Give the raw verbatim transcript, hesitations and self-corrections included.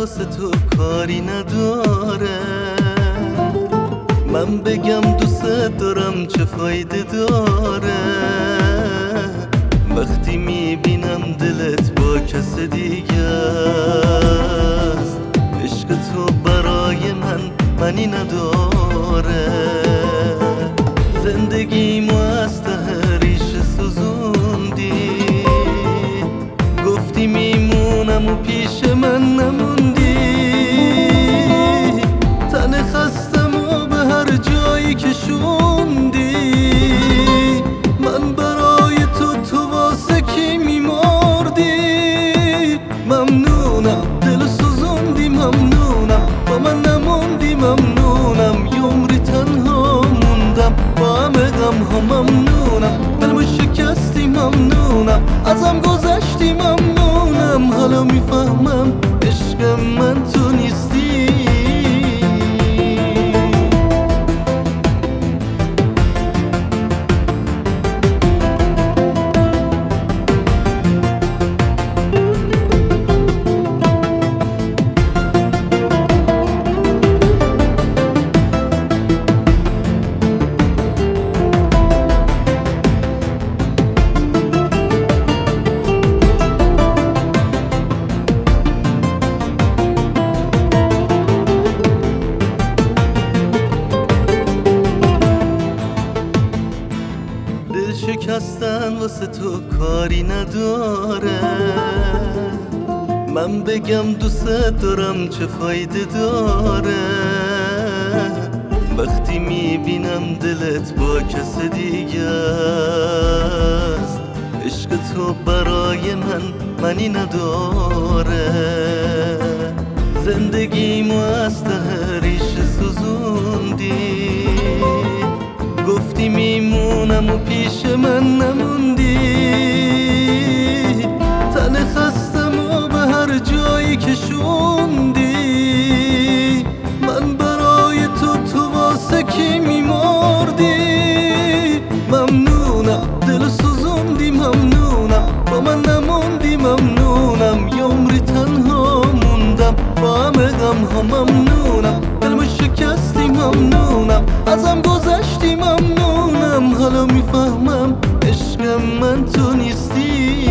واسه تو کاری نداره، من بگم دوست دارم چه فایده داره؟ وقتی میبینم دلت با کس دیگه است، عشق تو برای من معنی نداره. زندگیمو از ته ریشه سوزوندی، گفتی میمونم و پیش من نموندی. تن خستم و به هر جایی که شوندی، من برای تو تو واسه کی میمردی؟ ممنونم دل سوزوندی، ممنونم با من نموندی، ممنونم یه عمری تنها موندم با همه غم ها. ممنونم دلمو شکستی، ممنونم ازم گذشتی، ممنونم حالا میفهمم عشق من تو نیستی. شکستن واسه تو کاری نداره، من بگم دوست دارم چه فایده داره؟ وقتی میبینم دلت با کس دیگه است، عشق تو برای من معنی نداره. زندگیمو از ته ریشه سوزوندی، گفتی میمونم و پیش من نموندی. تن خستم و به هر جایی که شوندی، من برای تو تو واسه کی میمردی؟ ممنونم دل سوزوندی، ممنونم با من نموندی، ممنونم یه عمری تنها موندم با همه غم ها. ممنونم دلمو شکستی، ممنونم ازم گذشتی، ممنونم حالا میفهمم عشق من تو نیستی.